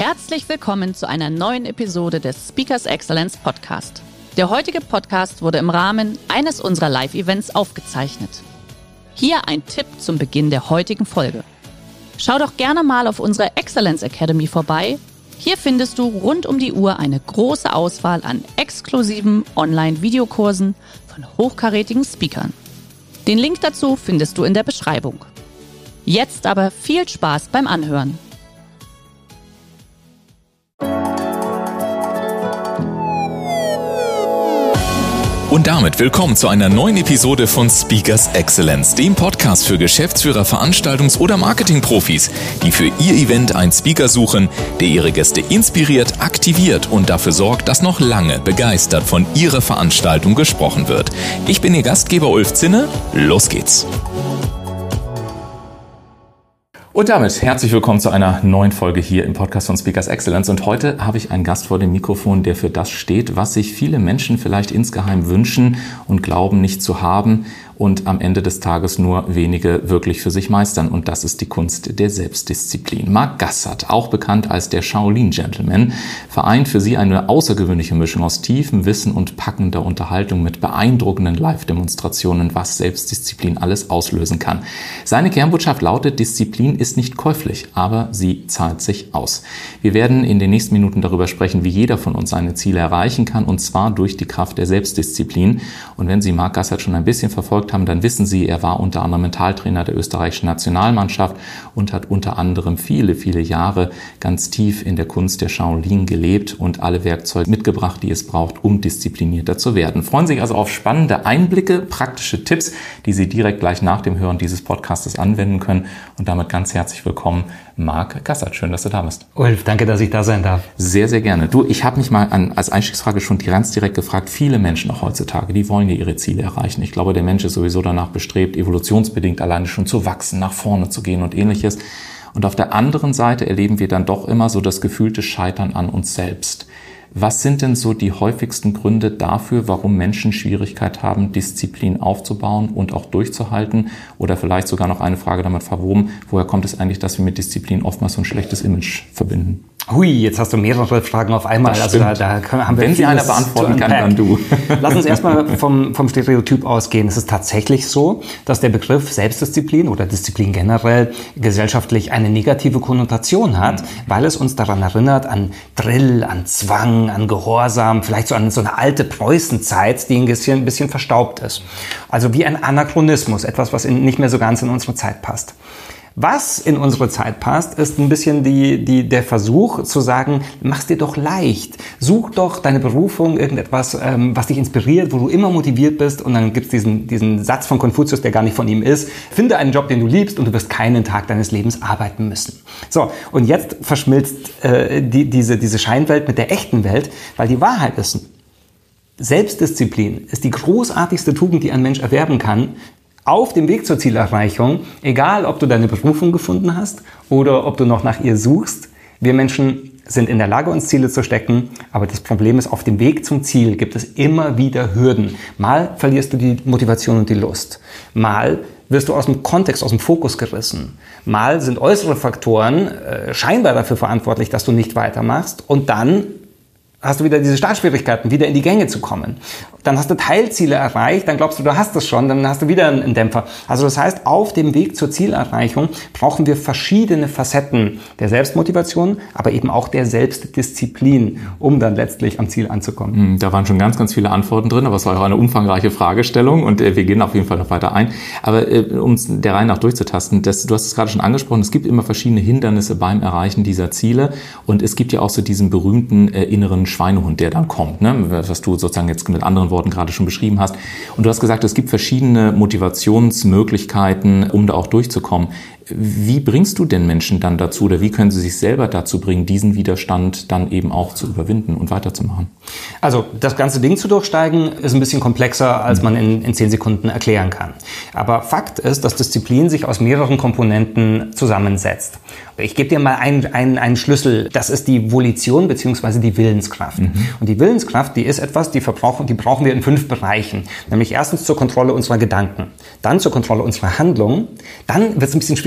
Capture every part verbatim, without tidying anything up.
Herzlich willkommen zu einer neuen Episode des Speakers Excellence Podcast. Der heutige Podcast wurde im Rahmen eines unserer Live-Events aufgezeichnet. Hier ein Tipp zum Beginn der heutigen Folge. Schau doch gerne mal auf unserer Excellence Academy vorbei. Hier findest du rund um die Uhr eine große Auswahl an exklusiven Online-Videokursen von hochkarätigen Speakern. Den Link dazu findest du in der Beschreibung. Jetzt aber viel Spaß beim Anhören. Und damit willkommen zu einer neuen Episode von Speakers Excellence, dem Podcast für Geschäftsführer, Veranstaltungs- oder Marketingprofis, die für ihr Event einen Speaker suchen, der ihre Gäste inspiriert, aktiviert und dafür sorgt, dass noch lange begeistert von ihrer Veranstaltung gesprochen wird. Ich bin Ihr Gastgeber Ulf Zinne, los geht's! Und damit herzlich willkommen zu einer neuen Folge hier im Podcast von Speakers Excellence. Und heute habe ich einen Gast vor dem Mikrofon, der für das steht, was sich viele Menschen vielleicht insgeheim wünschen und glauben nicht zu haben und am Ende des Tages nur wenige wirklich für sich meistern. Und das ist die Kunst der Selbstdisziplin. Mark Gassert, auch bekannt als der Shaolin Gentleman, vereint für Sie eine außergewöhnliche Mischung aus tiefem Wissen und packender Unterhaltung mit beeindruckenden Live-Demonstrationen, was Selbstdisziplin alles auslösen kann. Seine Kernbotschaft lautet: Disziplin ist nicht käuflich, aber sie zahlt sich aus. Wir werden in den nächsten Minuten darüber sprechen, wie jeder von uns seine Ziele erreichen kann, und zwar durch die Kraft der Selbstdisziplin. Und wenn Sie Mark Gassert schon ein bisschen verfolgt haben, dann wissen Sie, er war unter anderem Mentaltrainer der österreichischen Nationalmannschaft und hat unter anderem viele, viele Jahre ganz tief in der Kunst der Shaolin gelebt und alle Werkzeuge mitgebracht, die es braucht, um disziplinierter zu werden. Freuen Sie sich also auf spannende Einblicke, praktische Tipps, die Sie direkt gleich nach dem Hören dieses Podcastes anwenden können. Und damit ganz herzlich willkommen, Mark Gassert. Schön, dass du da bist. Ulf, danke, dass ich da sein darf. Sehr, sehr gerne. Du, ich habe mich mal an, als Einstiegsfrage schon ganz direkt gefragt, viele Menschen auch heutzutage, die wollen ja ihre Ziele erreichen. Ich glaube, der Mensch ist sowieso danach bestrebt, evolutionsbedingt alleine schon zu wachsen, nach vorne zu gehen und ähnliches. Und auf der anderen Seite erleben wir dann doch immer so das gefühlte Scheitern an uns selbst. Was sind denn so die häufigsten Gründe dafür, warum Menschen Schwierigkeit haben, Disziplin aufzubauen und auch durchzuhalten? Oder vielleicht sogar noch eine Frage damit verwoben: Woher kommt es eigentlich, dass wir mit Disziplin oftmals so ein schlechtes Image verbinden? Hui, jetzt hast du mehrere Fragen auf einmal. Also da, da haben wir Wenn sie einer beantworten kann, dann du. Lass uns erstmal vom, vom Stereotyp ausgehen. Es ist tatsächlich so, dass der Begriff Selbstdisziplin oder Disziplin generell gesellschaftlich eine negative Konnotation hat, mhm. weil es uns daran erinnert an Drill, an Zwang, an Gehorsam, vielleicht so an so eine alte Preußenzeit, die ein bisschen, ein bisschen verstaubt ist. Also wie ein Anachronismus, etwas, was in, nicht mehr so ganz in unsere Zeit passt. Was in unsere Zeit passt, ist ein bisschen die, die, der Versuch zu sagen, mach's dir doch leicht. Such doch deine Berufung, irgendetwas, ähm, was dich inspiriert, wo du immer motiviert bist. Und dann gibt's diesen, diesen Satz von Konfuzius, der gar nicht von ihm ist: Finde einen Job, den du liebst, und du wirst keinen Tag deines Lebens arbeiten müssen. So, und jetzt verschmilzt äh, die, diese, diese Scheinwelt mit der echten Welt, weil die Wahrheit ist: Selbstdisziplin ist die großartigste Tugend, die ein Mensch erwerben kann, auf dem Weg zur Zielerreichung, egal ob du deine Berufung gefunden hast oder ob du noch nach ihr suchst. Wir Menschen sind in der Lage, uns Ziele zu stecken, aber das Problem ist, auf dem Weg zum Ziel gibt es immer wieder Hürden. Mal verlierst du die Motivation und die Lust. Mal wirst du aus dem Kontext, aus dem Fokus gerissen. Mal sind äußere Faktoren äh, scheinbar dafür verantwortlich, dass du nicht weitermachst, und dann hast du wieder diese Startschwierigkeiten, wieder in die Gänge zu kommen. Dann hast du Teilziele erreicht, dann glaubst du, du hast es schon, dann hast du wieder einen Dämpfer. Also das heißt, auf dem Weg zur Zielerreichung brauchen wir verschiedene Facetten der Selbstmotivation, aber eben auch der Selbstdisziplin, um dann letztlich am Ziel anzukommen. Da waren schon ganz, ganz viele Antworten drin, aber es war auch eine umfangreiche Fragestellung, und wir gehen auf jeden Fall noch weiter ein. Aber um es der Reihe nach durchzutasten, das, du hast es gerade schon angesprochen, es gibt immer verschiedene Hindernisse beim Erreichen dieser Ziele, und es gibt ja auch so diesen berühmten äh, inneren Schweinehund, der dann kommt, ne? Was du sozusagen jetzt mit anderen Worten gerade schon beschrieben hast. Und du hast gesagt, es gibt verschiedene Motivationsmöglichkeiten, um da auch durchzukommen. Wie bringst du denn Menschen dann dazu, oder wie können sie sich selber dazu bringen, diesen Widerstand dann eben auch zu überwinden und weiterzumachen? Also das ganze Ding zu durchsteigen ist ein bisschen komplexer, als man in, in zehn Sekunden erklären kann. Aber Fakt ist, dass Disziplin sich aus mehreren Komponenten zusammensetzt. Ich gebe dir mal einen, einen, einen Schlüssel. Das ist die Volition bzw. die Willenskraft. Mhm. Und die Willenskraft, die ist etwas, die, verbrauchen, die brauchen wir in fünf Bereichen. Nämlich erstens zur Kontrolle unserer Gedanken, dann zur Kontrolle unserer Handlungen, dann wird es ein bisschen schwierig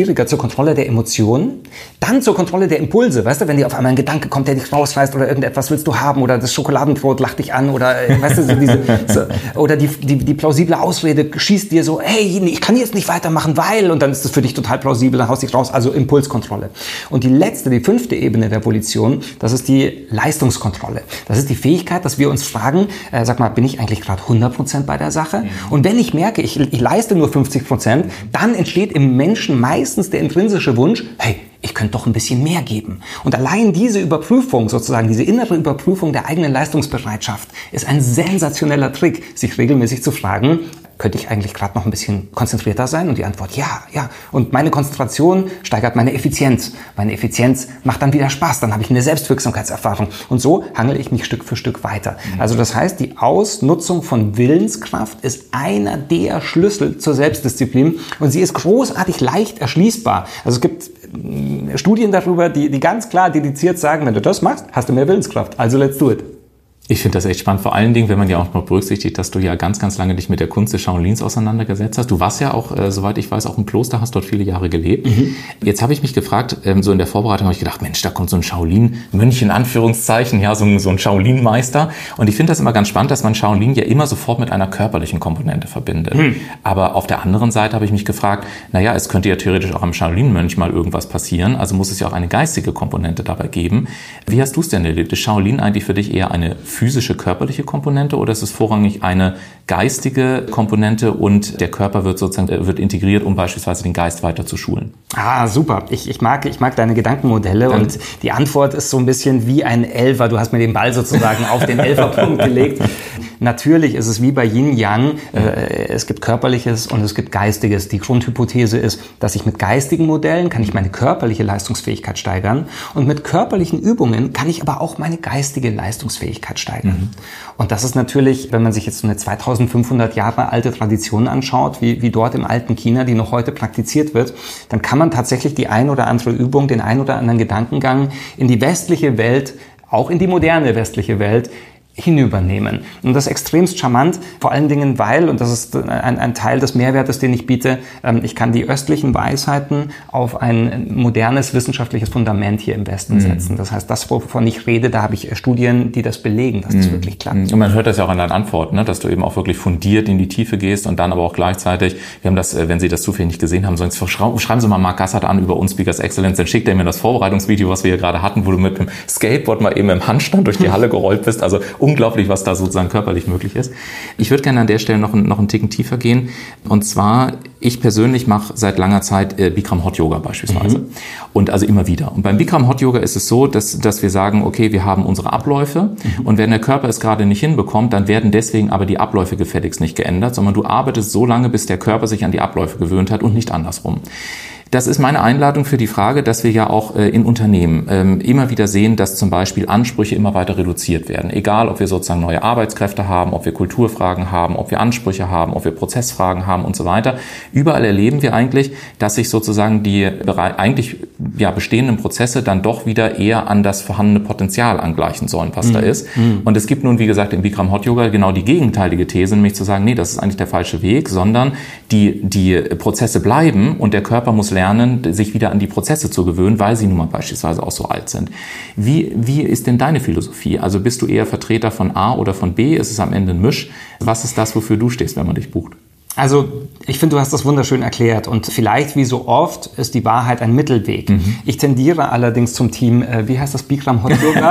schwieriger zur Kontrolle der Emotionen, dann zur Kontrolle der Impulse. Weißt du, wenn dir auf einmal ein Gedanke kommt, der dich rausreißt oder irgendetwas willst du haben oder das Schokoladenbrot lacht dich an oder weißt du, so diese, so, oder die, die, die plausible Ausrede schießt dir so, hey, ich kann jetzt nicht weitermachen, weil, und dann ist das für dich total plausibel, dann haust dich raus, also Impulskontrolle. Und die letzte, die fünfte Ebene der Volition, das ist die Leistungskontrolle. Das ist die Fähigkeit, dass wir uns fragen, äh, sag mal, bin ich eigentlich gerade hundert Prozent bei der Sache? Mhm. Und wenn ich merke, ich, ich leiste nur fünfzig Prozent, dann entsteht im Menschen meistens der intrinsische Wunsch, hey, ich könnte doch ein bisschen mehr geben. Und allein diese Überprüfung, sozusagen diese innere Überprüfung der eigenen Leistungsbereitschaft, ist ein sensationeller Trick, sich regelmäßig zu fragen, könnte ich eigentlich gerade noch ein bisschen konzentrierter sein? Und die Antwort, ja, ja. Und meine Konzentration steigert meine Effizienz. Meine Effizienz macht dann wieder Spaß. Dann habe ich eine Selbstwirksamkeitserfahrung. Und so hangele ich mich Stück für Stück weiter. Mhm. Also das heißt, die Ausnutzung von Willenskraft ist einer der Schlüssel zur Selbstdisziplin. Und sie ist großartig leicht erschließbar. Also es gibt Studien darüber, die, die ganz klar dediziert sagen, wenn du das machst, hast du mehr Willenskraft. Also let's do it. Ich finde das echt spannend, vor allen Dingen, wenn man ja auch noch berücksichtigt, dass du ja ganz, ganz lange dich mit der Kunst des Shaolins auseinandergesetzt hast. Du warst ja auch, äh, soweit ich weiß, auch im Kloster, hast dort viele Jahre gelebt. Mhm. Jetzt habe ich mich gefragt, ähm, so in der Vorbereitung habe ich gedacht, Mensch, da kommt so ein Shaolin-Mönch in Anführungszeichen, ja, so ein, so ein Shaolin-Meister. Und ich finde das immer ganz spannend, dass man Shaolin ja immer sofort mit einer körperlichen Komponente verbindet. Mhm. Aber auf der anderen Seite habe ich mich gefragt, naja, es könnte ja theoretisch auch am Shaolin-Mönch mal irgendwas passieren, also muss es ja auch eine geistige Komponente dabei geben. Wie hast du es denn erlebt? Ist Shaolin eigentlich für dich eher eine physische, körperliche Komponente oder ist es vorrangig eine geistige Komponente und der Körper wird sozusagen wird integriert, um beispielsweise den Geist weiter zu schulen? Ah, super. Ich, ich, mag, ich mag deine Gedankenmodelle Dann, und die Antwort ist so ein bisschen wie ein Elfer. Du hast mir den Ball sozusagen auf den Elferpunkt gelegt. Natürlich ist es wie bei Yin-Yang. Äh, es gibt Körperliches und es gibt Geistiges. Die Grundhypothese ist, dass ich mit geistigen Modellen kann ich meine körperliche Leistungsfähigkeit steigern und mit körperlichen Übungen kann ich aber auch meine geistige Leistungsfähigkeit steigern. Mhm. Und das ist natürlich, wenn man sich jetzt so eine zweitausendfünfhundert Jahre alte Tradition anschaut, wie, wie dort im alten China, die noch heute praktiziert wird, dann kann man tatsächlich die ein oder andere Übung, den ein oder anderen Gedankengang in die westliche Welt, auch in die moderne westliche Welt, hinübernehmen. Und das ist extremst charmant, vor allen Dingen, weil, und das ist ein, ein Teil des Mehrwertes, den ich biete, ich kann die östlichen Weisheiten auf ein modernes wissenschaftliches Fundament hier im Westen mhm. setzen. Das heißt, das, wovon ich rede, da habe ich Studien, die das belegen, dass mhm. das wirklich klappt. Und man hört das ja auch an deinen Antworten, ne? Dass du eben auch wirklich fundiert in die Tiefe gehst und dann aber auch gleichzeitig, wir haben das, wenn Sie das zufällig nicht gesehen haben, sonst schreiben Sie mal Marc Gassert an über uns Speakers Excellence, dann schickt er mir das Vorbereitungsvideo, was wir hier gerade hatten, wo du mit dem Skateboard mal eben im Handstand durch die Halle gerollt bist, also unglaublich, was da sozusagen körperlich möglich ist. Ich würde gerne an der Stelle noch, noch einen Ticken tiefer gehen. Und zwar, ich persönlich mache seit langer Zeit äh, Bikram Hot Yoga beispielsweise. Mhm. Und also immer wieder. Und beim Bikram Hot Yoga ist es so, dass, dass wir sagen, okay, wir haben unsere Abläufe. Mhm. Und wenn der Körper es gerade nicht hinbekommt, dann werden deswegen aber die Abläufe gefälligst nicht geändert, sondern du arbeitest so lange, bis der Körper sich an die Abläufe gewöhnt hat und nicht andersrum. Das ist meine Einladung für die Frage, dass wir ja auch äh, in Unternehmen ähm, immer wieder sehen, dass zum Beispiel Ansprüche immer weiter reduziert werden. Egal, ob wir sozusagen neue Arbeitskräfte haben, ob wir Kulturfragen haben, ob wir Ansprüche haben, ob wir Prozessfragen haben und so weiter. Überall erleben wir eigentlich, dass sich sozusagen die eigentlich ja bestehenden Prozesse dann doch wieder eher an das vorhandene Potenzial angleichen sollen, was mhm. da ist. Mhm. Und es gibt nun, wie gesagt, im Bikram Hot Yoga genau die gegenteilige These, nämlich zu sagen, nee, das ist eigentlich der falsche Weg, sondern die, die Prozesse bleiben und der Körper muss lernen, sich wieder an die Prozesse zu gewöhnen, weil sie nun mal beispielsweise auch so alt sind. Wie, wie ist denn deine Philosophie? Also bist du eher Vertreter von A oder von B? Ist es am Ende ein Misch? Was ist das, wofür du stehst, wenn man dich bucht? Also ich finde, du hast das wunderschön erklärt und vielleicht wie so oft ist die Wahrheit ein Mittelweg. Mhm. Ich tendiere allerdings zum Team, äh, wie heißt das, Bikram Hot Yoga?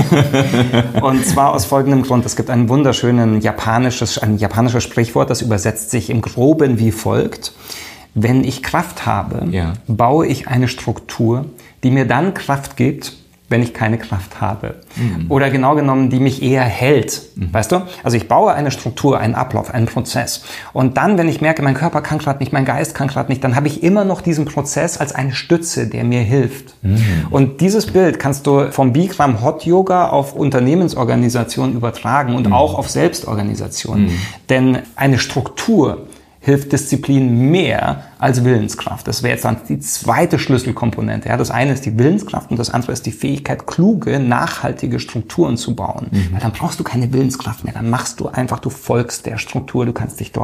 Und zwar aus folgendem Grund. Es gibt ein wunderschönes japanisches, ein japanisches Sprichwort, das übersetzt sich im Groben wie folgt. Wenn ich Kraft habe, ja. baue ich eine Struktur, die mir dann Kraft gibt, wenn ich keine Kraft habe. Mhm. Oder genau genommen, die mich eher hält. Mhm. Weißt du? Also ich baue eine Struktur, einen Ablauf, einen Prozess. Und dann, wenn ich merke, mein Körper kann gerade nicht, mein Geist kann gerade nicht, dann habe ich immer noch diesen Prozess als eine Stütze, der mir hilft. Mhm. Und dieses Bild kannst du vom Bikram Hot Yoga auf Unternehmensorganisation übertragen und mhm. auch auf Selbstorganisation. Mhm. Denn eine Struktur hilft Disziplin mehr als Willenskraft. Das wäre jetzt dann die zweite Schlüsselkomponente. Ja, das eine ist die Willenskraft und das andere ist die Fähigkeit, kluge, nachhaltige Strukturen zu bauen. Mhm. Weil dann brauchst du keine Willenskraft mehr. Dann machst du einfach, du folgst der Struktur, du kannst dich dort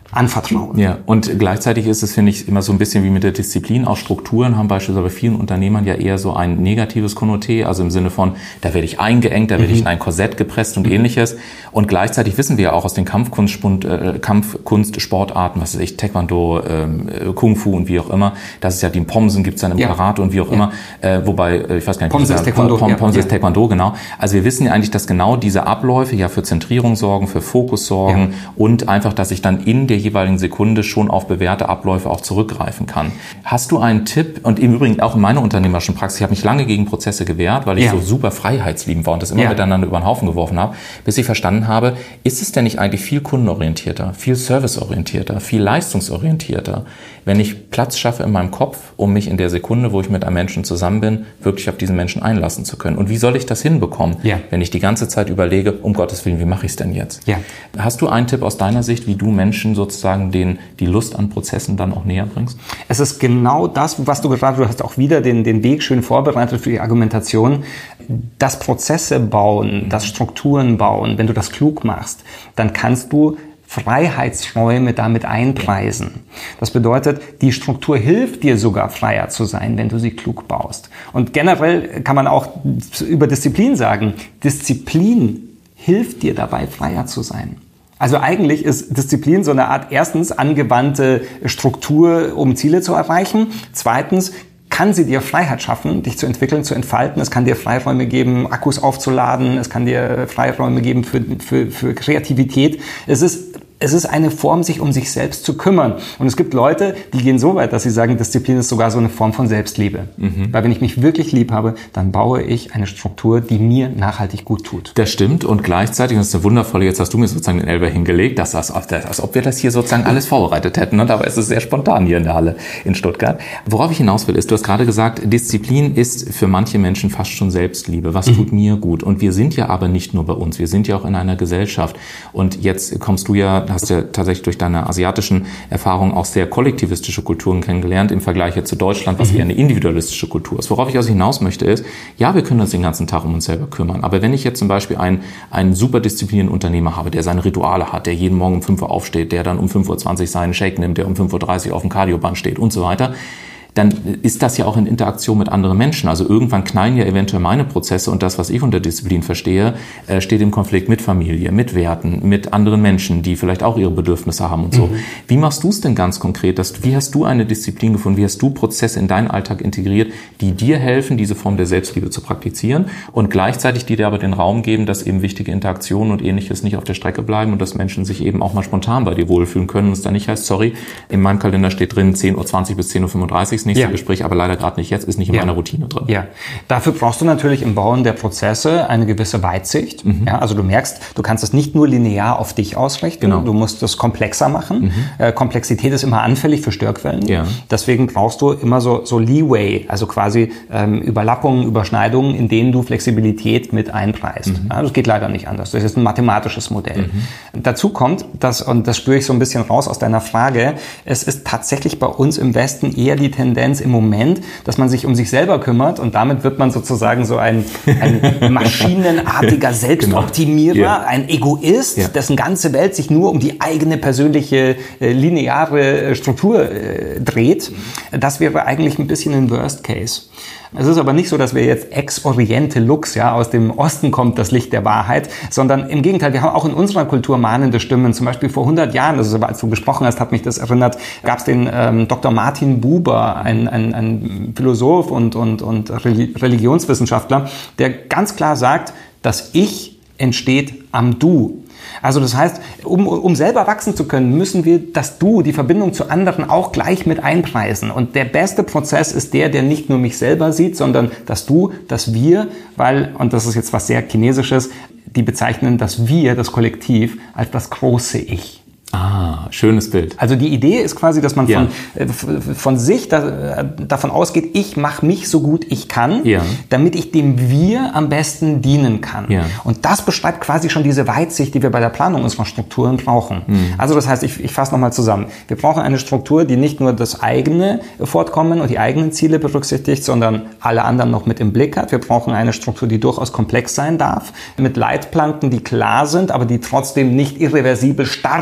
anvertrauen. Ja, und gleichzeitig ist es, finde ich, immer so ein bisschen wie mit der Disziplin. Auch Strukturen haben beispielsweise bei vielen Unternehmern ja eher so ein negatives Konnoté, also im Sinne von, da werde ich eingeengt, da werde mhm. ich in ein Korsett gepresst und mhm. ähnliches. Und gleichzeitig wissen wir ja auch aus den Kampfkunstsport, äh, Kampfkunstsportarten, was weiß ich, Taekwondo, äh, Kung Fu und wie auch immer, dass es ja die Pomsen gibt es dann im ja. Karate und wie auch ja. immer, äh, wobei, äh, ich weiß gar nicht, Pomse ist Taekwondo. Pom, Pomse ja. ist Taekwondo, genau. Also wir wissen ja eigentlich, dass genau diese Abläufe ja für Zentrierung sorgen, für Fokus sorgen ja. und einfach, dass ich dann in der jeweiligen Sekunde schon auf bewährte Abläufe auch zurückgreifen kann. Hast du einen Tipp, und im Übrigen auch in meiner unternehmerischen Praxis, ich habe mich lange gegen Prozesse gewehrt, weil ich ja. so super freiheitsliebend war und das immer ja. miteinander über den Haufen geworfen habe, bis ich verstanden habe, ist es denn nicht eigentlich viel kundenorientierter, viel serviceorientierter, viel leistungsorientierter, wenn ich Platz schaffe in meinem Kopf, um mich in der Sekunde, wo ich mit einem Menschen zusammen bin, wirklich auf diesen Menschen einlassen zu können? Und wie soll ich das hinbekommen, ja. wenn ich die ganze Zeit überlege, um Gottes Willen, wie mache ich es denn jetzt? Ja. Hast du einen Tipp aus deiner Sicht, wie du Menschen sozusagen den, die Lust an Prozessen dann auch näher bringst? Es ist genau das, was du gerade, du hast auch wieder den, den Weg schön vorbereitet für die Argumentation. Das Prozesse bauen, das Strukturen bauen, wenn du das klug machst, dann kannst du Freiheitsräume damit einpreisen. Das bedeutet, die Struktur hilft dir sogar, freier zu sein, wenn du sie klug baust. Und generell kann man auch über Disziplin sagen, Disziplin hilft dir dabei, freier zu sein. Also eigentlich ist Disziplin so eine Art erstens angewandte Struktur, um Ziele zu erreichen. Zweitens kann sie dir Freiheit schaffen, dich zu entwickeln, zu entfalten. Es kann dir Freiräume geben, Akkus aufzuladen. Es kann dir Freiräume geben für, für, für Kreativität. Es ist Es ist eine Form, sich um sich selbst zu kümmern. Und es gibt Leute, die gehen so weit, dass sie sagen, Disziplin ist sogar so eine Form von Selbstliebe. Mhm. Weil wenn ich mich wirklich lieb habe, dann baue ich eine Struktur, die mir nachhaltig gut tut. Das stimmt. Und gleichzeitig, das ist eine wundervolle, jetzt hast du mir sozusagen den Elber hingelegt, dass das, als ob wir das hier sozusagen alles vorbereitet hätten. Und aber es ist sehr spontan hier in der Halle in Stuttgart. Worauf ich hinaus will, ist, du hast gerade gesagt, Disziplin ist für manche Menschen fast schon Selbstliebe. Was mhm. tut mir gut? Und wir sind ja aber nicht nur bei uns, wir sind ja auch in einer Gesellschaft. Und jetzt kommst du ja, hast ja tatsächlich durch deine asiatischen Erfahrungen auch sehr kollektivistische Kulturen kennengelernt im Vergleich jetzt zu Deutschland, was mhm. eher eine individualistische Kultur ist. Worauf ich also hinaus möchte ist, ja, wir können uns den ganzen Tag um uns selber kümmern, aber wenn ich jetzt zum Beispiel einen, einen super disziplinierten Unternehmer habe, der seine Rituale hat, der jeden Morgen um fünf Uhr aufsteht, der dann um fünf Uhr zwanzig seinen Shake nimmt, der um fünf Uhr dreißig auf dem Cardioband steht und so weiter, dann ist das ja auch in Interaktion mit anderen Menschen. Also irgendwann knallen ja eventuell meine Prozesse und das, was ich unter Disziplin verstehe, steht im Konflikt mit Familie, mit Werten, mit anderen Menschen, die vielleicht auch ihre Bedürfnisse haben und so. Mhm. Wie machst du es denn ganz konkret? Dass, wie hast du eine Disziplin gefunden? Wie hast du Prozesse in deinen Alltag integriert, die dir helfen, diese Form der Selbstliebe zu praktizieren und gleichzeitig die dir aber den Raum geben, dass eben wichtige Interaktionen und Ähnliches nicht auf der Strecke bleiben und dass Menschen sich eben auch mal spontan bei dir wohlfühlen können und es dann nicht heißt, sorry, in meinem Kalender steht drin zehn Uhr zwanzig bis zehn Uhr fünfunddreißig nächste ja. Gespräch, aber leider gerade nicht jetzt, ist nicht in ja. meiner Routine drin. Ja, dafür brauchst du natürlich im Bauen der Prozesse eine gewisse Weitsicht. Mhm. Ja, also du merkst, du kannst es nicht nur linear auf dich ausrichten, genau. du musst es komplexer machen. Mhm. Äh, Komplexität ist immer anfällig für Störquellen. Ja. Deswegen brauchst du immer so, so Leeway, also quasi ähm, Überlappungen, Überschneidungen, in denen du Flexibilität mit einpreist. Mhm. Ja, das geht leider nicht anders. Das ist ein mathematisches Modell. Mhm. Dazu kommt, dass, und das spüre ich so ein bisschen raus aus deiner Frage, es ist tatsächlich bei uns im Westen eher die Tendenz im Moment, dass man sich um sich selber kümmert und damit wird man sozusagen so ein, ein maschinenartiger Selbstoptimierer, genau. ja. ein Egoist, ja. dessen ganze Welt sich nur um die eigene persönliche äh, lineare Struktur äh, dreht. Das wäre eigentlich ein bisschen ein Worst Case. Es ist aber nicht so, dass wir jetzt ex oriente lux, ja, aus dem Osten kommt das Licht der Wahrheit, sondern im Gegenteil, wir haben auch in unserer Kultur mahnende Stimmen. Zum Beispiel vor hundert Jahren, also als du gesprochen hast, hat mich das erinnert, gab es den ähm, Doktor Martin Buber, ein, ein, ein Philosoph und, und, und Religionswissenschaftler, der ganz klar sagt, das Ich entsteht am Du. Also das heißt, um, um selber wachsen zu können, müssen wir das Du, die Verbindung zu anderen auch gleich mit einpreisen. Und der beste Prozess ist der, der nicht nur mich selber sieht, sondern das Du, das Wir, weil, und das ist jetzt was sehr Chinesisches, die bezeichnen das Wir, das Kollektiv, als das große Ich. Ah, schönes Bild. Also die Idee ist quasi, dass man ja. von, von sich da, davon ausgeht, ich mache mich so gut ich kann, ja. damit ich dem Wir am besten dienen kann. Ja. Und das beschreibt quasi schon diese Weitsicht, die wir bei der Planung unserer Strukturen brauchen. Mhm. Also das heißt, ich, ich fasse nochmal zusammen. Wir brauchen eine Struktur, die nicht nur das eigene Fortkommen und die eigenen Ziele berücksichtigt, sondern alle anderen noch mit im Blick hat. Wir brauchen eine Struktur, die durchaus komplex sein darf, mit Leitplanken, die klar sind, aber die trotzdem nicht irreversibel starr sind,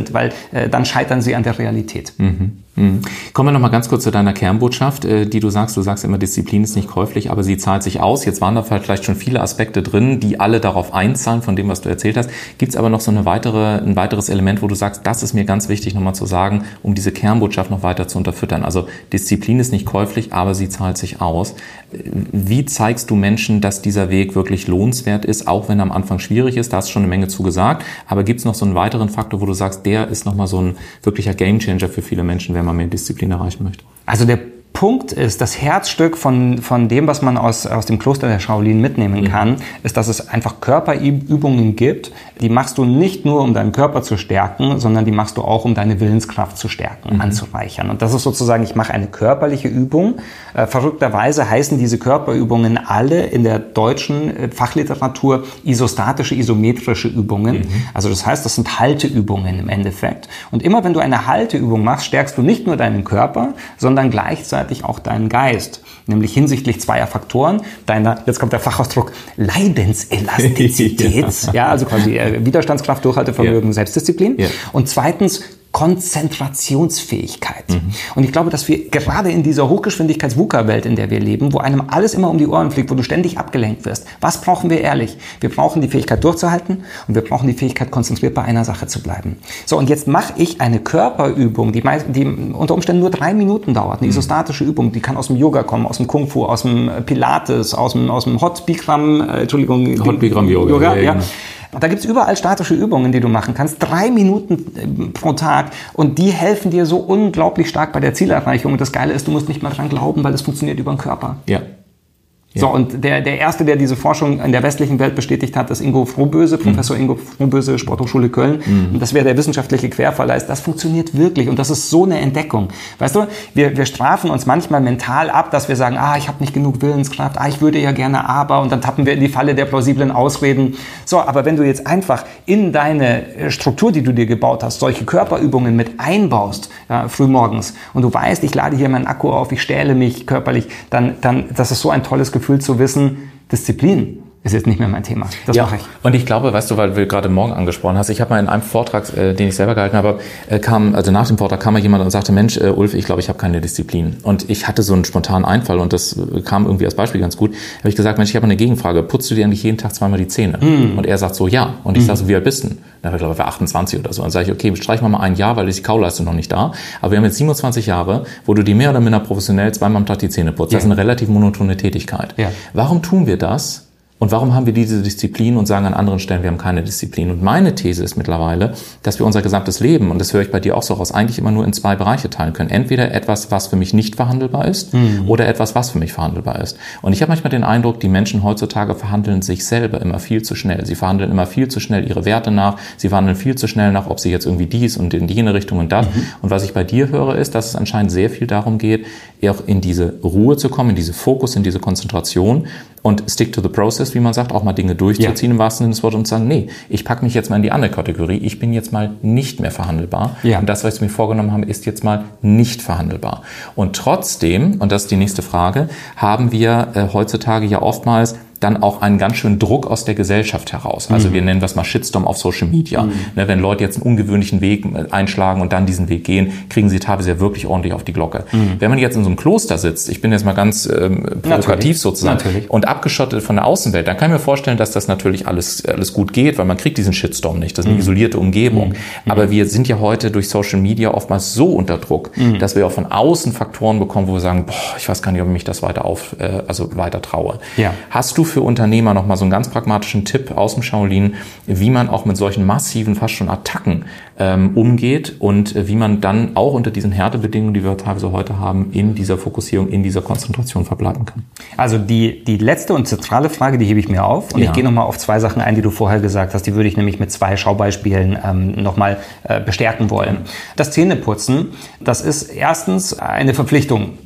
wird, weil äh, dann scheitern sie an der Realität. Mhm. Mhm. Kommen wir noch mal ganz kurz zu deiner Kernbotschaft, äh, die du sagst. Du sagst immer, Disziplin ist nicht käuflich, aber sie zahlt sich aus. Jetzt waren da vielleicht schon viele Aspekte drin, die alle darauf einzahlen, von dem, was du erzählt hast. Gibt es aber noch so eine weitere, ein weiteres Element, wo du sagst, das ist mir ganz wichtig, nochmal zu sagen, um diese Kernbotschaft noch weiter zu unterfüttern. Also Disziplin ist nicht käuflich, aber sie zahlt sich aus. Wie zeigst du Menschen, dass dieser Weg wirklich lohnenswert ist, auch wenn er am Anfang schwierig ist? Da hast du schon eine Menge zu gesagt. Aber gibt es noch so einen weiteren Faktor, wo du sagst, der ist nochmal so ein wirklicher Gamechanger für viele Menschen, wenn man mehr Disziplin erreichen möchte? Also der Punkt ist, das Herzstück von, von dem, was man aus, aus dem Kloster der Shaolin mitnehmen kann, mhm. ist, dass es einfach Körperübungen gibt, die machst du nicht nur, um deinen Körper zu stärken, sondern die machst du auch, um deine Willenskraft zu stärken, mhm. anzureichern. Und das ist sozusagen, ich mache eine körperliche Übung. Äh, verrückterweise heißen diese Körperübungen alle in der deutschen äh, Fachliteratur isostatische, isometrische Übungen. Mhm. Also das heißt, das sind Halteübungen im Endeffekt. Und immer wenn du eine Halteübung machst, stärkst du nicht nur deinen Körper, sondern gleichzeitig auch deinen Geist, nämlich hinsichtlich zweier Faktoren, deiner, jetzt kommt der Fachausdruck, Leidenselastizität, ja, also quasi äh, Widerstandskraft, Durchhaltevermögen, yeah. Selbstdisziplin, yeah. und zweitens Konzentrationsfähigkeit. Mhm. Und ich glaube, dass wir gerade in dieser Hochgeschwindigkeits-VUCA-Welt, in der wir leben, wo einem alles immer um die Ohren fliegt, wo du ständig abgelenkt wirst, was brauchen wir ehrlich? Wir brauchen die Fähigkeit durchzuhalten und wir brauchen die Fähigkeit, konzentriert bei einer Sache zu bleiben. So, und jetzt mache ich eine Körperübung, die, meist, die unter Umständen nur drei Minuten dauert, eine mhm. isostatische Übung, die kann aus dem Yoga kommen, aus dem Kung Fu, aus dem Pilates, aus dem, aus dem Hot Bikram, äh, Entschuldigung, Hot Bikram Yoga, Yoga ja, ja. ja. Da gibt's überall statische Übungen, die du machen kannst, drei Minuten pro Tag, und die helfen dir so unglaublich stark bei der Zielerreichung. Und das Geile ist, du musst nicht mal dran glauben, weil das funktioniert über den Körper. Ja. Ja. So, und der, der erste, der diese Forschung in der westlichen Welt bestätigt hat, ist Ingo Frohböse, Professor mhm. Ingo Frohböse, Sporthochschule Köln. Mhm. Und das wäre der wissenschaftliche Querverweis. Das funktioniert wirklich und das ist so eine Entdeckung. Weißt du, wir, wir strafen uns manchmal mental ab, dass wir sagen, ah, ich habe nicht genug Willenskraft, ah, ich würde ja gerne aber, und dann tappen wir in die Falle der plausiblen Ausreden. So, aber wenn du jetzt einfach in deine Struktur, die du dir gebaut hast, solche Körperübungen mit einbaust, ja, frühmorgens, und du weißt, ich lade hier meinen Akku auf, ich stähle mich körperlich, dann, dann, das ist so ein tolles Gefühl. Gefühl zu wissen, Disziplin ist jetzt nicht mehr mein Thema. Das ja, mache ich. Und ich glaube, weißt du, weil du gerade morgen angesprochen hast, ich habe mal in einem Vortrag, äh, den ich selber gehalten habe, äh, kam, also nach dem Vortrag kam mal jemand und sagte, Mensch, äh, Ulf, ich glaube, ich habe keine Disziplin. Und ich hatte so einen spontanen Einfall und das äh, kam irgendwie als Beispiel ganz gut. Da habe ich gesagt, Mensch, ich habe eine Gegenfrage. Putzt du dir eigentlich jeden Tag zweimal die Zähne? Mm. Und er sagt so, ja. Und ich mm. sage so, wie alt bist du denn? Da war, glaube ich, achtundzwanzig oder so. Und dann sage ich, okay, streichen wir mal ein Jahr, weil ist die Kauleistung noch nicht da. Aber wir haben jetzt siebenundzwanzig Jahre, wo du dir mehr oder minder professionell zweimal am Tag die Zähne putzt. Ja. Das ist eine relativ monotone Tätigkeit. Ja. Warum tun wir das? Und warum haben wir diese Disziplin und sagen an anderen Stellen, wir haben keine Disziplin? Und meine These ist mittlerweile, dass wir unser gesamtes Leben, und das höre ich bei dir auch so raus, eigentlich immer nur in zwei Bereiche teilen können. Entweder etwas, was für mich nicht verhandelbar ist, mhm. oder etwas, was für mich verhandelbar ist. Und ich habe manchmal den Eindruck, die Menschen heutzutage verhandeln sich selber immer viel zu schnell. Sie verhandeln immer viel zu schnell ihre Werte nach. Sie verhandeln viel zu schnell nach, ob sie jetzt irgendwie dies und in jene Richtung und das. Mhm. Und was ich bei dir höre, ist, dass es anscheinend sehr viel darum geht, auch in diese Ruhe zu kommen, in diese Fokus, in diese Konzentration und stick to the process, wie man sagt, auch mal Dinge durchzuziehen, ja. im wahrsten Sinne des Wortes, und zu sagen, nee, ich packe mich jetzt mal in die andere Kategorie, ich bin jetzt mal nicht mehr verhandelbar. Ja. Und das, was ich mir vorgenommen habe, ist jetzt mal nicht verhandelbar. Und trotzdem, und das ist die nächste Frage, haben wir äh, heutzutage ja oftmals dann auch einen ganz schönen Druck aus der Gesellschaft heraus. Also mhm. wir nennen das mal Shitstorm auf Social Media. Mhm. Ne, wenn Leute jetzt einen ungewöhnlichen Weg einschlagen und dann diesen Weg gehen, kriegen sie teilweise ja wirklich ordentlich auf die Glocke. Mhm. Wenn man jetzt in so einem Kloster sitzt, ich bin jetzt mal ganz ähm, provokativ natürlich. sozusagen, natürlich. und abgeschottet von der Außenwelt, dann kann ich mir vorstellen, dass das natürlich alles alles gut geht, weil man kriegt diesen Shitstorm nicht. Das ist eine mhm. isolierte Umgebung. Mhm. Aber wir sind ja heute durch Social Media oftmals so unter Druck, mhm. dass wir auch von außen Faktoren bekommen, wo wir sagen, boah, ich weiß gar nicht, ob ich mich das weiter auf, äh, also weiter traue. Ja. Hast du für Unternehmer nochmal so einen ganz pragmatischen Tipp aus dem Shaolin, wie man auch mit solchen massiven, fast schon Attacken ähm, umgeht und äh, wie man dann auch unter diesen Härtebedingungen, die wir teilweise heute haben, in dieser Fokussierung, in dieser Konzentration verbleiben kann? Also die, die letzte und zentrale Frage, die hebe ich mir auf und ja. ich gehe nochmal auf zwei Sachen ein, die du vorher gesagt hast, die würde ich nämlich mit zwei Schaubeispielen ähm, nochmal äh, bestärken wollen. Das Zähneputzen, das ist erstens eine Verpflichtung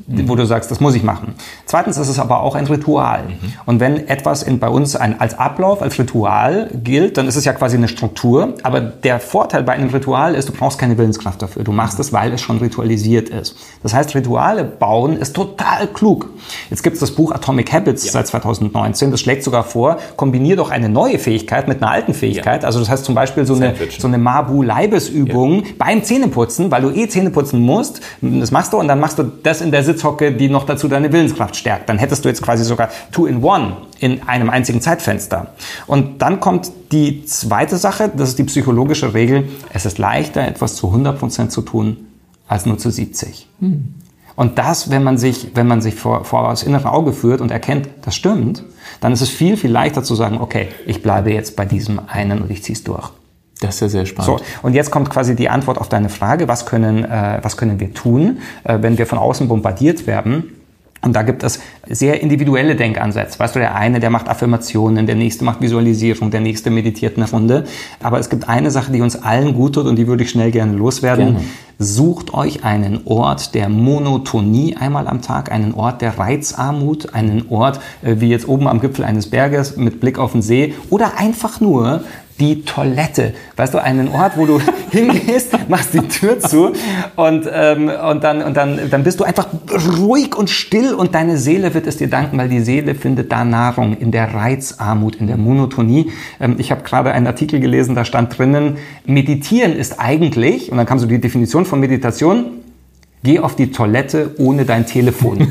mhm. wo du sagst, das muss ich machen. Zweitens ist es aber auch ein Ritual. Mhm. Und wenn etwas in, bei uns ein, als Ablauf, als Ritual gilt, dann ist es ja quasi eine Struktur. Aber der Vorteil bei einem Ritual ist, du brauchst keine Willenskraft dafür. Du machst es, weil es schon ritualisiert ist. Das heißt, Rituale bauen ist total klug. Jetzt gibt es das Buch Atomic Habits ja. seit zweitausendneunzehn. Das schlägt sogar vor, kombinier doch eine neue Fähigkeit mit einer alten Fähigkeit. Ja. Also das heißt zum Beispiel so eine, so eine Mabu-Leibesübung ja. beim Zähneputzen, weil du eh Zähne putzen musst. Das machst du und dann machst du das in der Sitzhocke, die noch dazu deine Willenskraft stärkt. Dann hättest du jetzt quasi sogar two in one in einem einzigen Zeitfenster. Und dann kommt die zweite Sache, das ist die psychologische Regel. Es ist leichter, etwas zu hundert Prozent zu tun, als nur zu siebzig. Hm. Und das, wenn man sich, wenn man sich vor, vor das innere Auge führt und erkennt, das stimmt, dann ist es viel, viel leichter zu sagen, okay, ich bleibe jetzt bei diesem einen und ich ziehe es durch. Das ist ja sehr spannend. So, und jetzt kommt quasi die Antwort auf deine Frage, was können, äh, was können wir tun, äh, wenn wir von außen bombardiert werden? Und da gibt es sehr individuelle Denkansätze. Weißt du, der eine, der macht Affirmationen, der nächste macht Visualisierung, der nächste meditiert eine Runde. Aber es gibt eine Sache, die uns allen gut tut und die würde ich schnell gerne loswerden. Gerne. Sucht euch einen Ort der Monotonie einmal am Tag, einen Ort der Reizarmut, einen Ort äh, wie jetzt oben am Gipfel eines Berges mit Blick auf den See oder einfach nur die Toilette. Weißt du, einen Ort, wo du hingehst, machst die Tür zu und, ähm, und, dann, und dann, dann bist du einfach ruhig und still und deine Seele wird es dir danken, weil die Seele findet da Nahrung in der Reizarmut, in der Monotonie. Ähm, ich habe gerade einen Artikel gelesen, da stand drinnen, Meditieren ist eigentlich, und dann kam so die Definition von Meditation, geh auf die Toilette ohne dein Telefon.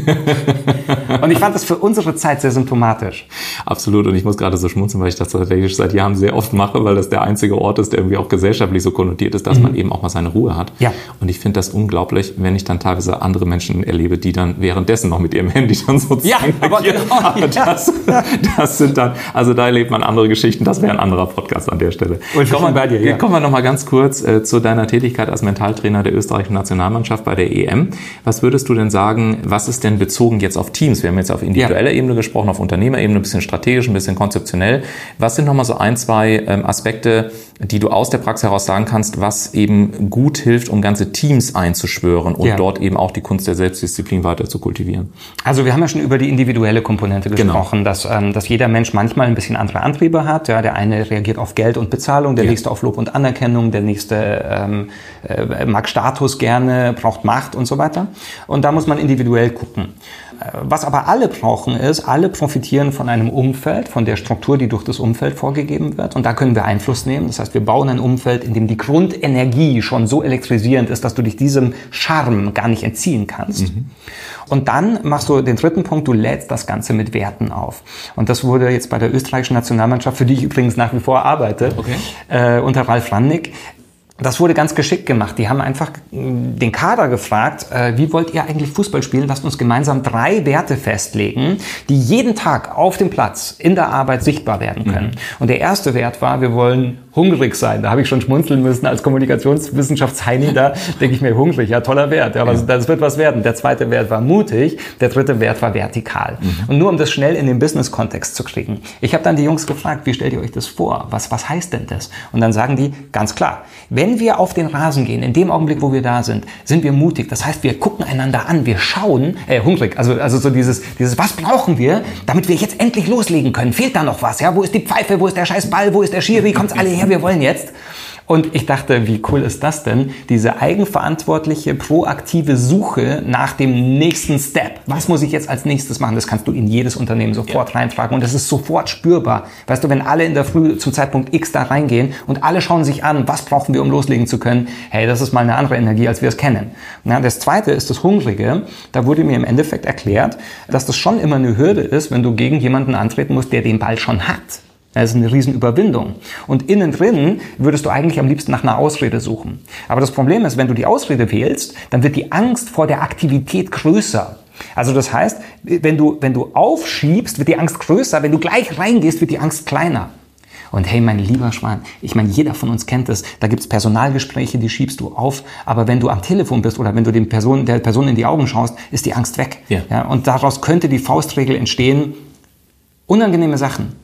Und ich fand das für unsere Zeit sehr symptomatisch. Absolut. Und ich muss gerade so schmunzeln, weil ich das tatsächlich seit Jahren sehr oft mache, weil das der einzige Ort ist, der irgendwie auch gesellschaftlich so konnotiert ist, dass mhm. man eben auch mal seine Ruhe hat. Ja. Und ich finde das unglaublich, wenn ich dann teilweise andere Menschen erlebe, die dann währenddessen noch mit ihrem Handy dann sozusagen ja, aber genau, aber ja. das, das sind dann, also da erlebt man andere Geschichten. Das wäre ein anderer Podcast an der Stelle. Und kommen wir bei dir, ja. Kommen wir noch mal ganz kurz äh, zu deiner Tätigkeit als Mentaltrainer der österreichischen Nationalmannschaft bei der E M. Was würdest du denn sagen, was ist denn bezogen jetzt auf Teams? Wir haben jetzt auf individueller ja. Ebene gesprochen, auf Unternehmerebene, ein bisschen strategisch, ein bisschen konzeptionell. Was sind nochmal so ein, zwei ähm, Aspekte, die du aus der Praxis heraus sagen kannst, was eben gut hilft, um ganze Teams einzuschwören und ja. dort eben auch die Kunst der Selbstdisziplin weiter zu kultivieren? Also wir haben ja schon über die individuelle Komponente gesprochen, genau. dass, ähm, dass jeder Mensch manchmal ein bisschen andere Antriebe hat. Ja, der eine reagiert auf Geld und Bezahlung, der ja. nächste auf Lob und Anerkennung, der nächste ähm, äh, mag Status gerne, braucht Macht und so weiter. Und da muss man individuell gucken. Was aber alle brauchen ist, alle profitieren von einem Umfeld, von der Struktur, die durch das Umfeld vorgegeben wird. Und da können wir Einfluss nehmen. Das heißt, wir bauen ein Umfeld, in dem die Grundenergie schon so elektrisierend ist, dass du dich diesem Charme gar nicht entziehen kannst. Mhm. Und dann machst du den dritten Punkt, du lädst das Ganze mit Werten auf. Und das wurde jetzt bei der österreichischen Nationalmannschaft, für die ich übrigens nach wie vor arbeite, okay. äh, unter Ralf Rangnick. Das wurde ganz geschickt gemacht. Die haben einfach den Kader gefragt, äh, wie wollt ihr eigentlich Fußball spielen? Lasst uns gemeinsam drei Werte festlegen, die jeden Tag auf dem Platz in der Arbeit sichtbar werden können. Mhm. Und der erste Wert war, wir wollen hungrig sein. Da habe ich schon schmunzeln müssen als Kommunikationswissenschaftsheini. Da denke ich mir, hungrig, ja, toller Wert. Ja, was, das wird was werden. Der zweite Wert war mutig. Der dritte Wert war vertikal. Mhm. Und nur um das schnell in den Business-Kontext zu kriegen. Ich habe dann die Jungs gefragt, wie stellt ihr euch das vor? Was, was heißt denn das? Und dann sagen die, ganz klar, wenn wir auf den Rasen gehen, in dem Augenblick, wo wir da sind, sind wir mutig. Das heißt, wir gucken einander an, wir schauen, äh, hungrig, also, also so dieses, dieses, was brauchen wir, damit wir jetzt endlich loslegen können? Fehlt da noch was? Ja, wo ist die Pfeife? Wo ist der scheiß Ball? Wo ist der Schiri? Kommt's alle her? Wir wollen jetzt. Und ich dachte, wie cool ist das denn? Diese eigenverantwortliche, proaktive Suche nach dem nächsten Step. Was muss ich jetzt als nächstes machen? Das kannst du in jedes Unternehmen sofort ja. reintragen. Und das ist sofort spürbar. Weißt du, wenn alle in der Früh zum Zeitpunkt X da reingehen und alle schauen sich an, was brauchen wir, um loslegen zu können? Hey, das ist mal eine andere Energie, als wir es kennen. Na, das zweite ist das Hungrige. Da wurde mir im Endeffekt erklärt, dass das schon immer eine Hürde ist, wenn du gegen jemanden antreten musst, der den Ball schon hat. Das ist eine Riesenüberwindung. Und innen drin würdest du eigentlich am liebsten nach einer Ausrede suchen. Aber das Problem ist, wenn du die Ausrede wählst, dann wird die Angst vor der Aktivität größer. Also das heißt, wenn du, wenn du aufschiebst, wird die Angst größer. Wenn du gleich reingehst, wird die Angst kleiner. Und hey, mein lieber Schwan, ich meine, jeder von uns kennt es. Da gibt's Personalgespräche, die schiebst du auf. Aber wenn du am Telefon bist oder wenn du den Person, der Person in die Augen schaust, ist die Angst weg. Ja. Ja, und daraus könnte die Faustregel entstehen, unangenehme Sachen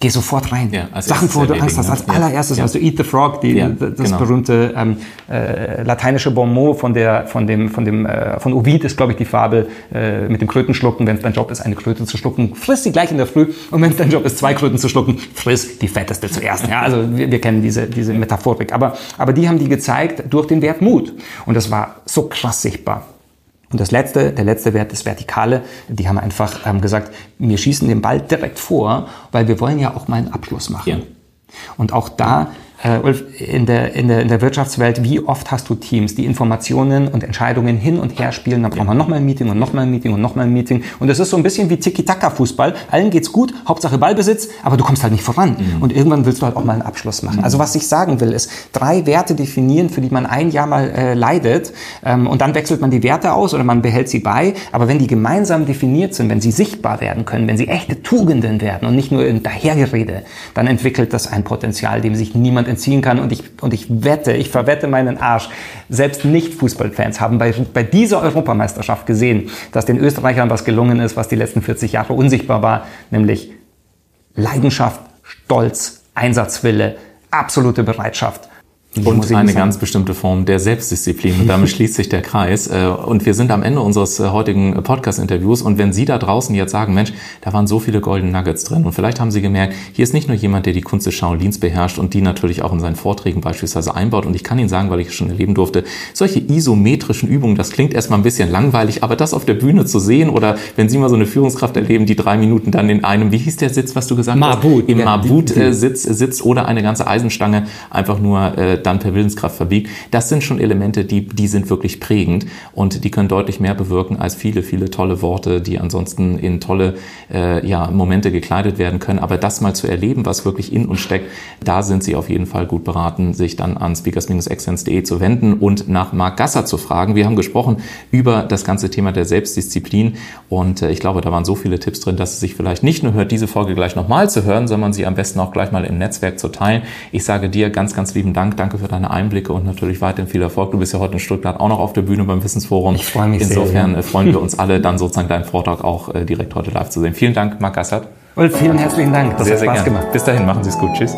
Geh sofort rein. Ja, als Sachen, vor du Angst hast. Als ja. allererstes, ja. also Eat the Frog, die, ja, das genau. berühmte ähm, äh, lateinische Bonmot von der, von dem, von dem, äh, von Ovid ist, glaube ich, die Fabel äh, mit dem Krötenschlucken. Wenn es dein Job ist, eine Kröte zu schlucken, friss sie gleich in der Früh. Und wenn es dein Job ist, zwei Kröten zu schlucken, friss die fetteste zuerst. Ja, also wir, wir kennen diese, diese Metaphorik. Aber, aber die haben die gezeigt durch den Wert Mut. Und das war so krass sichtbar. Und das letzte, der letzte Wert, das Vertikale, die haben einfach ähm, gesagt, wir schießen den Ball direkt vor, weil wir wollen ja auch mal einen Abschluss machen. Ja. Und auch da, äh, Ulf, in der, in, der, in der Wirtschaftswelt, wie oft hast du Teams, die Informationen und Entscheidungen hin und her spielen, dann brauchen wir nochmal ein Meeting und nochmal ein Meeting und nochmal ein Meeting. Und es ist so ein bisschen wie Tiki-Taka-Fußball. Allen geht's gut, Hauptsache Ballbesitz, aber du kommst halt nicht voran. Mhm. Und irgendwann willst du halt auch mal einen Abschluss machen. Mhm. Also was ich sagen will, ist, drei Werte definieren, für die man ein Jahr mal äh, leidet, ähm, und dann wechselt man die Werte aus oder man behält sie bei. Aber wenn die gemeinsam definiert sind, wenn sie sichtbar werden können, wenn sie echte Tugenden werden und nicht nur in Dahergerede, dann entwickelt das ein Potenzial, dem sich niemand entziehen kann. Und ich, und ich wette, ich verwette meinen Arsch, selbst Nicht-Fußballfans haben bei, bei dieser Europameisterschaft gesehen, dass den Österreichern was gelungen ist, was die letzten vierzig Jahre unsichtbar war, nämlich Leidenschaft, Stolz, Einsatzwille, absolute Bereitschaft. Und eine ganz bestimmte Form der Selbstdisziplin. Und damit schließt sich der Kreis. Und wir sind am Ende unseres heutigen Podcast-Interviews. Und wenn Sie da draußen jetzt sagen, Mensch, da waren so viele Golden Nuggets drin. Und vielleicht haben Sie gemerkt, hier ist nicht nur jemand, der die Kunst des Shaolins beherrscht und die natürlich auch in seinen Vorträgen beispielsweise einbaut. Und ich kann Ihnen sagen, weil ich es schon erleben durfte, solche isometrischen Übungen, das klingt erstmal ein bisschen langweilig, aber das auf der Bühne zu sehen oder wenn Sie mal so eine Führungskraft erleben, die drei Minuten dann in einem, wie hieß der Sitz, was du gesagt Mabut. hast? Im Ja, Mabut-Sitz sitzt oder eine ganze Eisenstange einfach nur äh, dann per Willenskraft verbiegt. Das sind schon Elemente, die, die sind wirklich prägend und die können deutlich mehr bewirken als viele, viele tolle Worte, die ansonsten in tolle äh, ja, Momente gekleidet werden können. Aber das mal zu erleben, was wirklich in uns steckt, da sind Sie auf jeden Fall gut beraten, sich dann an speakers excellence punkt de zu wenden und nach Marc Gasser zu fragen. Wir haben gesprochen über das ganze Thema der Selbstdisziplin und äh, ich glaube, da waren so viele Tipps drin, dass es sich vielleicht nicht nur hört, diese Folge gleich nochmal zu hören, sondern sie am besten auch gleich mal im Netzwerk zu teilen. Ich sage dir ganz, ganz lieben Dank. Danke für deine Einblicke und natürlich weiterhin viel Erfolg. Du bist ja heute in Stuttgart auch noch auf der Bühne beim Wissensforum. Ich freue mich Insofern sehr. Insofern freuen wir uns alle, dann sozusagen deinen Vortrag auch äh, direkt heute live zu sehen. Vielen Dank, Marc Gassert. Und vielen herzlichen Dank. Das sehr, hat sehr Spaß gern. gemacht. Bis dahin, machen Sie es gut. Tschüss.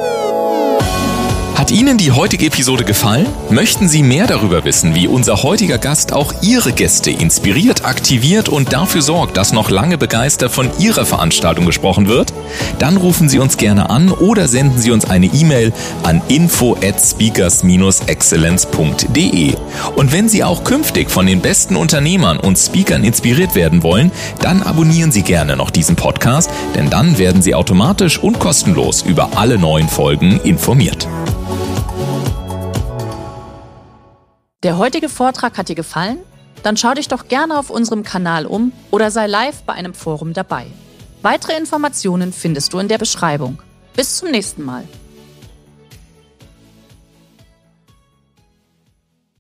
Hat Ihnen die heutige Episode gefallen? Möchten Sie mehr darüber wissen, wie unser heutiger Gast auch Ihre Gäste inspiriert, aktiviert und dafür sorgt, dass noch lange begeistert von Ihrer Veranstaltung gesprochen wird? Dann rufen Sie uns gerne an oder senden Sie uns eine E-Mail an info at speakers excellence punkt de. Und wenn Sie auch künftig von den besten Unternehmern und Speakern inspiriert werden wollen, dann abonnieren Sie gerne noch diesen Podcast, denn dann werden Sie automatisch und kostenlos über alle neuen Folgen informiert. Der heutige Vortrag hat dir gefallen? Dann schau dich doch gerne auf unserem Kanal um oder sei live bei einem Forum dabei. Weitere Informationen findest du in der Beschreibung. Bis zum nächsten Mal.